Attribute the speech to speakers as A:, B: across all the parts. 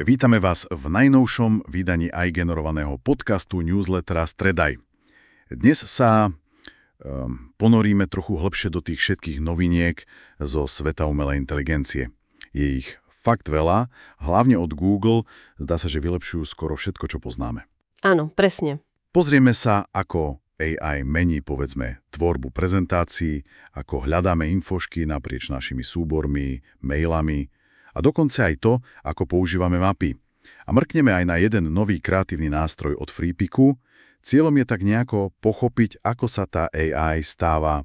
A: Vítame vás v najnovšom vydaní aj generovaného podcastu newslettera Stredaj. Dnes sa ponoríme trochu hlbšie do tých všetkých noviniek zo sveta umelej inteligencie. Je ich fakt veľa, hlavne od Google, zdá sa, že vylepšujú skoro všetko, čo poznáme.
B: Áno, presne.
A: Pozrieme sa, ako AI mení, povedzme, tvorbu prezentácií, ako hľadáme infošky naprieč našimi súbormi, mailami, a dokonca aj to, ako používame mapy. A mrkneme aj na jeden nový kreatívny nástroj od Freepiku. Cieľom je tak nejako pochopiť, ako sa tá AI stáva,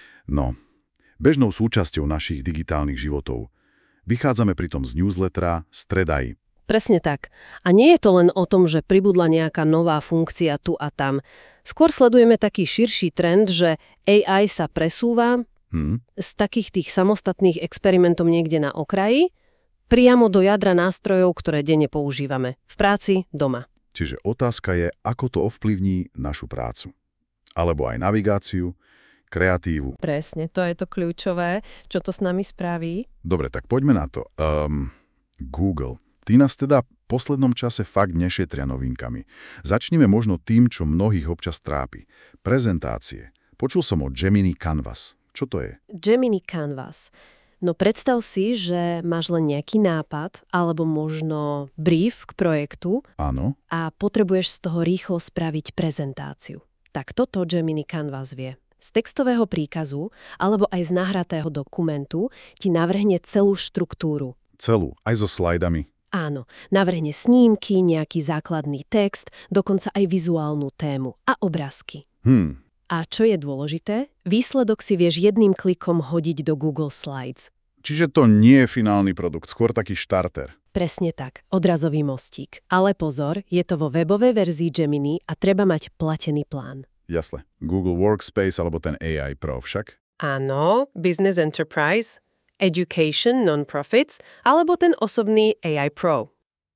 A: bežnou súčasťou našich digitálnych životov. Vychádzame pritom z newslettera Stredaj.
B: Presne tak. A nie je to len o tom, že pribudla nejaká nová funkcia tu a tam. Skôr sledujeme taký širší trend, že AI sa presúva z takých tých samostatných experimentov niekde na okraji priamo do jadra nástrojov, ktoré denne používame. V práci, doma.
A: Čiže otázka je, ako to ovplyvní našu prácu. Alebo aj navigáciu, kreatívu.
B: Presne, to je to kľúčové, čo to s nami spraví.
A: Dobre, tak poďme na to. Google. Tí nás teda v poslednom čase fakt nešetria novinkami. Začnime možno tým, čo mnohých občas trápi. Prezentácie. Počul som o Gemini Canvas. Čo to je?
B: Gemini Canvas. No predstav si, že máš len nejaký nápad alebo možno brief k projektu.
A: Áno.
B: A potrebuješ z toho rýchlo spraviť prezentáciu. Tak toto Gemini Canvas vie. Z textového príkazu alebo aj z nahratého dokumentu ti navrhne celú štruktúru.
A: Celú, aj so slajdami.
B: Áno, navrhne snímky, nejaký základný text, dokonca aj vizuálnu tému a obrázky. A čo je dôležité? Výsledok si vieš jedným klikom hodiť do Google Slides.
A: Čiže to nie je finálny produkt, skôr taký štarter.
B: Presne tak, odrazový mostík. Ale pozor, je to vo webovej verzii Gemini a treba mať platený plán.
A: Jasne. Google Workspace alebo ten AI Pro však?
B: Áno, Business Enterprise, Education, Non-Profits alebo ten osobný AI Pro.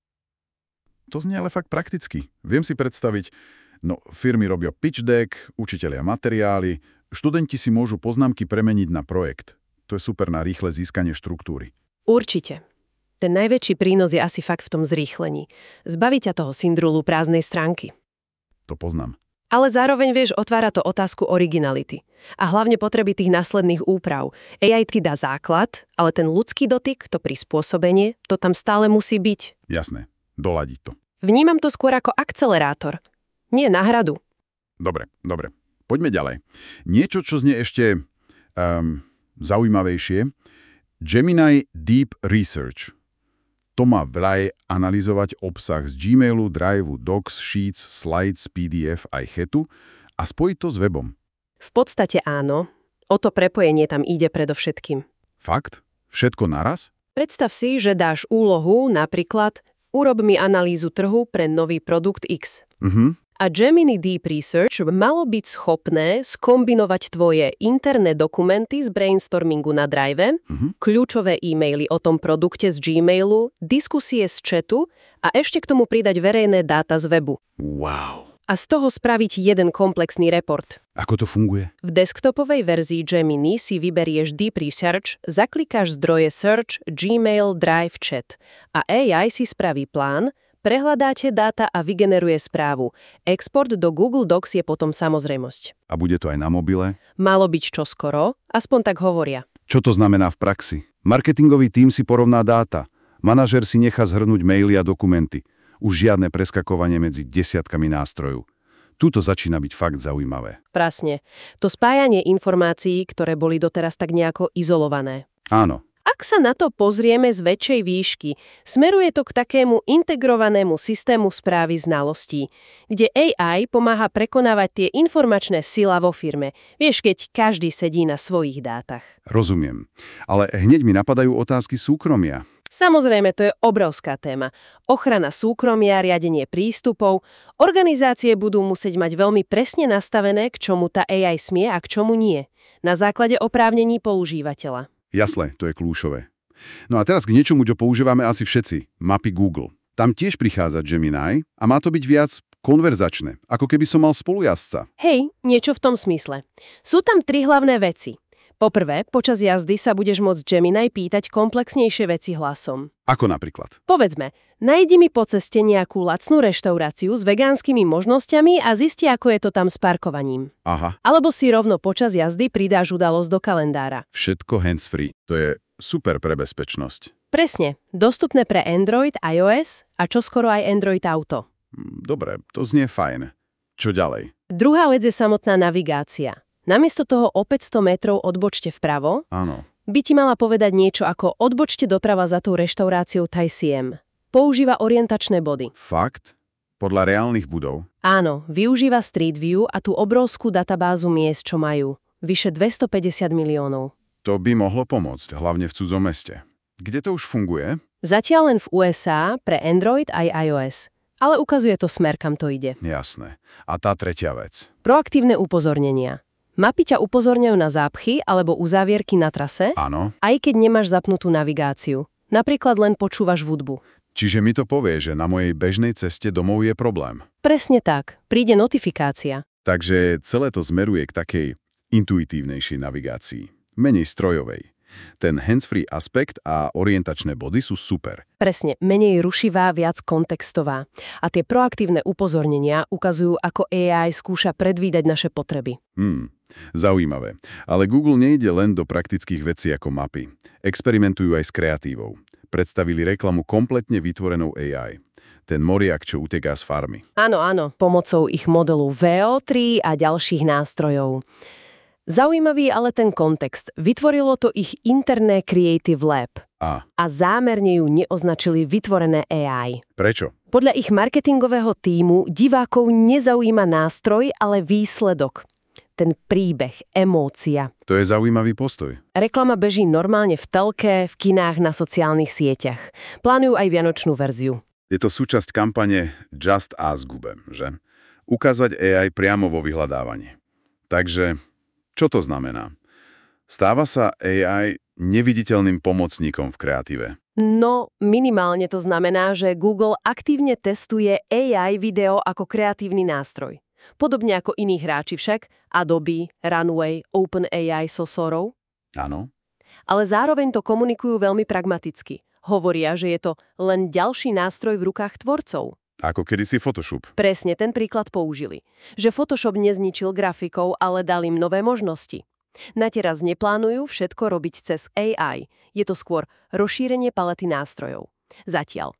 A: To znie ale fakt prakticky. Viem si predstaviť, firmy robia pitch deck, učitelia materiály, študenti si môžu poznámky premeniť na projekt. To je super na rýchle získanie štruktúry.
B: Určite. Ten najväčší prínos je asi fakt v tom zrýchlení. Zbaví ťa toho syndrolu prázdnej stránky.
A: To poznám.
B: Ale zároveň otvára to otázku originality. A hlavne potreby tých následných úprav. AI ti dá základ, ale ten ľudský dotyk, to prispôsobenie, to tam stále musí byť.
A: Jasné, doladiť to.
B: Vnímam to skôr ako akcelerátor. Nie náhradu.
A: Dobre. Poďme ďalej. Niečo, čo znie ešte zaujímavejšie. Gemini Deep Research. To má vraj analyzovať obsah z Gmailu, Driveu, Docs, Sheets, Slides, PDF aj Chatu a spojiť to s webom.
B: V podstate áno. O to prepojenie tam ide predovšetkým.
A: Fakt? Všetko naraz?
B: Predstav si, že dáš úlohu, napríklad urob mi analýzu trhu pre nový produkt X. A Gemini Deep Research malo byť schopné skombinovať tvoje interné dokumenty z brainstormingu na Drive, kľúčové e-maily o tom produkte z Gmailu, diskusie z chatu a ešte k tomu pridať verejné dáta z webu.
A: Wow.
B: A z toho spraviť jeden komplexný report.
A: Ako to funguje?
B: V desktopovej verzii Gemini si vyberieš Deep Research, zaklikáš zdroje Search, Gmail, Drive, Chat a AI si spraví plán, prehľadáte dáta a vygeneruje správu. Export do Google Docs je potom samozrejmosť.
A: A bude to aj na mobile?
B: Malo byť čoskoro, aspoň tak hovoria.
A: Čo to znamená v praxi? Marketingový tím si porovná dáta. Manažer si nechá zhrnúť maily a dokumenty. Už žiadne preskakovanie medzi desiatkami nástrojov. Tuto začína byť fakt zaujímavé.
B: Presne. To spájanie informácií, ktoré boli doteraz tak nejako izolované.
A: Áno.
B: Ak sa na to pozrieme z väčšej výšky, smeruje to k takému integrovanému systému správy znalostí, kde AI pomáha prekonávať tie informačné sila vo firme. Vieš, keď každý sedí na svojich dátach.
A: Rozumiem. Ale hneď mi napadajú otázky súkromia.
B: Samozrejme, to je obrovská téma. Ochrana súkromia, riadenie prístupov. Organizácie budú musieť mať veľmi presne nastavené, k čomu tá AI smie a k čomu nie. Na základe oprávnení používateľa.
A: Jasné, to je kľúčové. No a teraz k niečomu, čo používame asi všetci. Mapy Google. Tam tiež prichádza Gemini a má to byť viac konverzačné, ako keby som mal spolujazdca.
B: Hej, niečo v tom smysle. Sú tam 3 hlavné veci. Poprvé, počas jazdy sa budeš môcť Gemini pýtať komplexnejšie veci hlasom.
A: Ako napríklad?
B: Povedzme, nájdi mi po ceste nejakú lacnú reštauráciu s vegánskymi možnosťami a zisti, ako je to tam s parkovaním.
A: Aha.
B: Alebo si rovno počas jazdy pridáš udalosť do kalendára.
A: Všetko hands-free. To je super pre bezpečnosť.
B: Presne. Dostupné pre Android, iOS a čoskoro aj Android Auto.
A: Dobre, to znie fajn. Čo ďalej?
B: Druhá vec je samotná navigácia. Namiesto toho o 500 metrov odbočte vpravo,
A: Áno.
B: by ti mala povedať niečo ako odbočte doprava za tou reštauráciou Thai Siem. Používa orientačné body.
A: Fakt? Podľa reálnych budov?
B: Áno, využíva Street View a tú obrovskú databázu miest, čo majú. Vyše 250 miliónov.
A: To by mohlo pomôcť, hlavne v cudzom meste. Kde to už funguje?
B: Zatiaľ len v USA pre Android aj iOS. Ale ukazuje to smer, kam to ide.
A: Jasné. A tá tretia vec?
B: Proaktívne upozornenia. Mapy ťa upozorňujú na zápchy alebo uzávierky na trase,
A: Áno.
B: aj keď nemáš zapnutú navigáciu. Napríklad len počúvaš hudbu.
A: Čiže mi to povie, že na mojej bežnej ceste domov je problém.
B: Presne tak. Príde notifikácia.
A: Takže celé to zmeruje k takej intuitívnejšej navigácii. Menej strojovej. Ten hands-free aspekt a orientačné body sú super.
B: Presne, menej rušivá, viac kontextová. A tie proaktívne upozornenia ukazujú, ako AI skúša predvídať naše potreby.
A: Zaujímavé. Ale Google nejde len do praktických vecí ako mapy. Experimentujú aj s kreatívou. Predstavili reklamu kompletne vytvorenou AI. Ten moriak, čo uteká z farmy.
B: Áno, pomocou ich modelu VO3 a ďalších nástrojov. Zaujímavý ale ten kontext. Vytvorilo to ich interné Creative Lab. A zámerne ju neoznačili vytvorené AI.
A: Prečo?
B: Podľa ich marketingového tímu divákov nezaujíma nástroj, ale výsledok. Ten príbeh, emócia.
A: To je zaujímavý postoj.
B: Reklama beží normálne v telke, v kinách, na sociálnych sieťach. Plánujú aj vianočnú verziu.
A: Je to súčasť kampane Just Ask Google, že? Ukázať AI priamo vo vyhľadávaní. Takže, čo to znamená? Stáva sa AI neviditeľným pomocníkom v kreatíve.
B: No, minimálne to znamená, že Google aktívne testuje AI video ako kreatívny nástroj. Podobne ako iní hráči však, Adobe, Runway, OpenAI so Sorou.
A: Áno.
B: Ale zároveň to komunikujú veľmi pragmaticky. Hovoria, že je to len ďalší nástroj v rukách tvorcov.
A: Ako kedysi Photoshop.
B: Presne ten príklad použili. Že Photoshop nezničil grafikov, ale dal im nové možnosti. Na teraz neplánujú všetko robiť cez AI. Je to skôr rozšírenie palety nástrojov. Zatiaľ.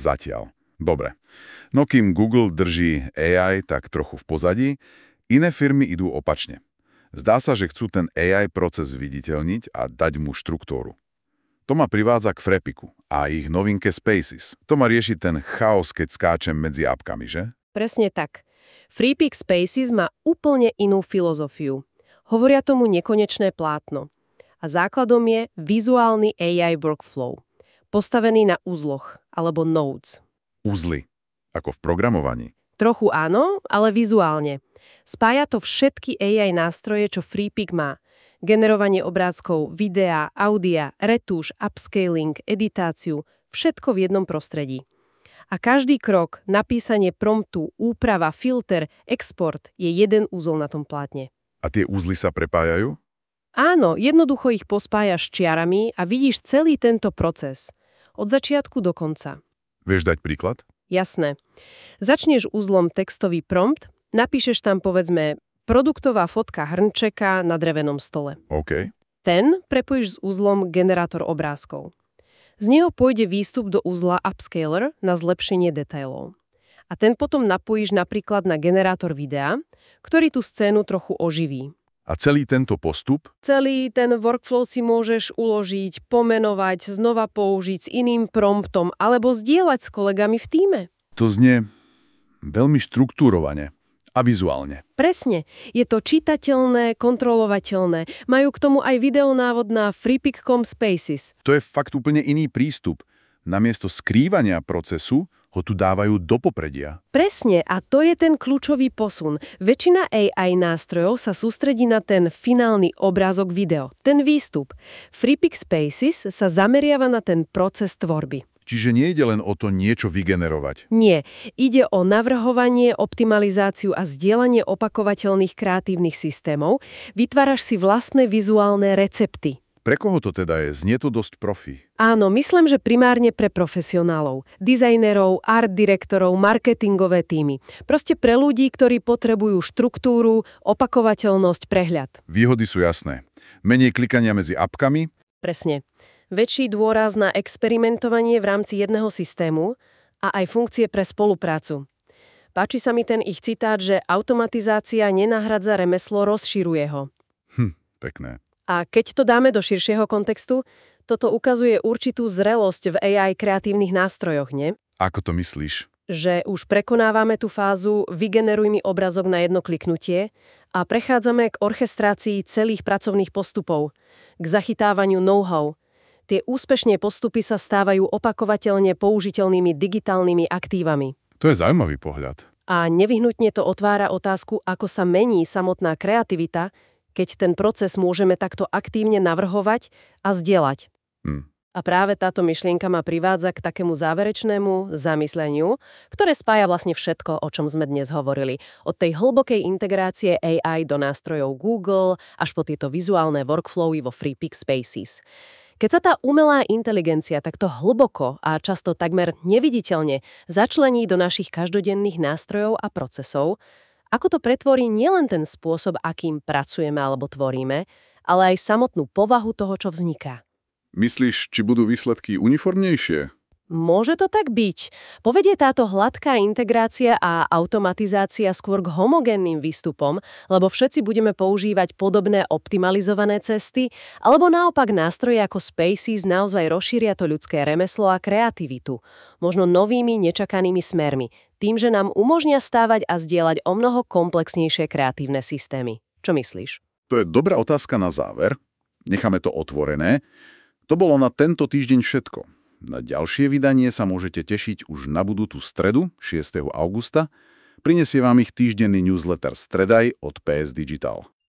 A: Dobre. No kým Google drží AI tak trochu v pozadí, iné firmy idú opačne. Zdá sa, že chcú ten AI proces viditeľniť a dať mu štruktúru. To ma privádza k Freepiku a ich novinke Spaces. To má riešiť ten chaos, keď skáčem medzi apkami, že?
B: Presne tak. Freepik Spaces má úplne inú filozofiu. Hovoria tomu nekonečné plátno. A základom je vizuálny AI workflow, postavený na uzloch alebo nodes.
A: Uzly. Ako v programovaní.
B: Trochu áno, ale vizuálne. Spája to všetky AI nástroje, čo Freepik má. Generovanie obrázkov, videa, audia, retúš, upscaling, editáciu, všetko v jednom prostredí. A každý krok, napísanie promptu, úprava, filter, export je jeden úzol na tom plátne.
A: A tie uzly sa prepájajú?
B: Áno, jednoducho ich pospájaš čiarami a vidíš celý tento proces. Od začiatku do konca.
A: Vieš dať príklad?
B: Jasné. Začneš uzlom textový prompt, napíšeš tam povedzme produktová fotka hrnčeka na drevenom stole.
A: OK.
B: Ten prepojíš s uzlom generátor obrázkov. Z neho pôjde výstup do uzla Upscaler na zlepšenie detailov. A ten potom napojíš napríklad na generátor videa, ktorý tú scénu trochu oživí.
A: A celý tento postup?
B: Celý ten workflow si môžeš uložiť, pomenovať, znova použiť s iným promptom alebo zdieľať s kolegami v tíme.
A: To znie veľmi štruktúrovane a vizuálne.
B: Presne. Je to čitateľné, kontrolovateľné. Majú k tomu aj videonávod na freepik.com Spaces.
A: To je fakt úplne iný prístup. Namiesto skrývania procesu ho tu dávajú do popredia.
B: Presne, a to je ten kľúčový posun. Väčšina AI nástrojov sa sústredí na ten finálny obrázok video, ten výstup. Freepik Spaces sa zameriava na ten proces tvorby.
A: Čiže nie ide len o to niečo vygenerovať.
B: Nie, ide o navrhovanie, optimalizáciu a zdieľanie opakovateľných kreatívnych systémov. Vytváraš si vlastné vizuálne recepty.
A: Pre koho to teda je? Znie to dosť profi.
B: Áno, myslím, že primárne pre profesionálov, dizajnerov, art direktorov, marketingové tímy. Proste pre ľudí, ktorí potrebujú štruktúru, opakovateľnosť, prehľad.
A: Výhody sú jasné. Menej klikania medzi apkami.
B: Presne. Väčší dôraz na experimentovanie v rámci jedného systému a aj funkcie pre spoluprácu. Páči sa mi ten ich citát, že automatizácia nenahradza remeslo, rozširuje ho.
A: Pekné.
B: A keď to dáme do širšieho kontextu, toto ukazuje určitú zrelosť v AI kreatívnych nástrojoch, nie?
A: Ako to myslíš?
B: Že už prekonávame tú fázu vygeneruj mi obrazok na jedno kliknutie a prechádzame k orchestrácii celých pracovných postupov, k zachytávaniu know-how. Tie úspešné postupy sa stávajú opakovateľne použiteľnými digitálnymi aktívami.
A: To je zaujímavý pohľad.
B: A nevyhnutne to otvára otázku, ako sa mení samotná kreativita, keď ten proces môžeme takto aktívne navrhovať a zdieľať. A práve táto myšlienka ma privádza k takému záverečnému zamysleniu, ktoré spája vlastne všetko, o čom sme dnes hovorili. Od tej hlbokej integrácie AI do nástrojov Google až po tieto vizuálne workflowy vo FreePix Spaces. Keď sa tá umelá inteligencia takto hlboko a často takmer neviditeľne začlení do našich každodenných nástrojov a procesov, ako to pretvorí nielen ten spôsob, akým pracujeme alebo tvoríme, ale aj samotnú povahu toho, čo vzniká.
A: Myslíš, či budú výsledky uniformnejšie?
B: Môže to tak byť. Povedie táto hladká integrácia a automatizácia skôr k homogénnym výstupom, lebo všetci budeme používať podobné optimalizované cesty, alebo naopak nástroje ako Spaces naozaj rozšíria to ľudské remeslo a kreativitu, možno novými nečakanými smermi, tým, že nám umožnia stávať a zdieľať omnoho komplexnejšie kreatívne systémy. Čo myslíš?
A: To je dobrá otázka na záver. Necháme to otvorené. To bolo na tento týždeň všetko. Na ďalšie vydanie sa môžete tešiť už na budúcu stredu, 6. augusta. Prinesie vám ich týždenný newsletter Stredaj od PS Digital.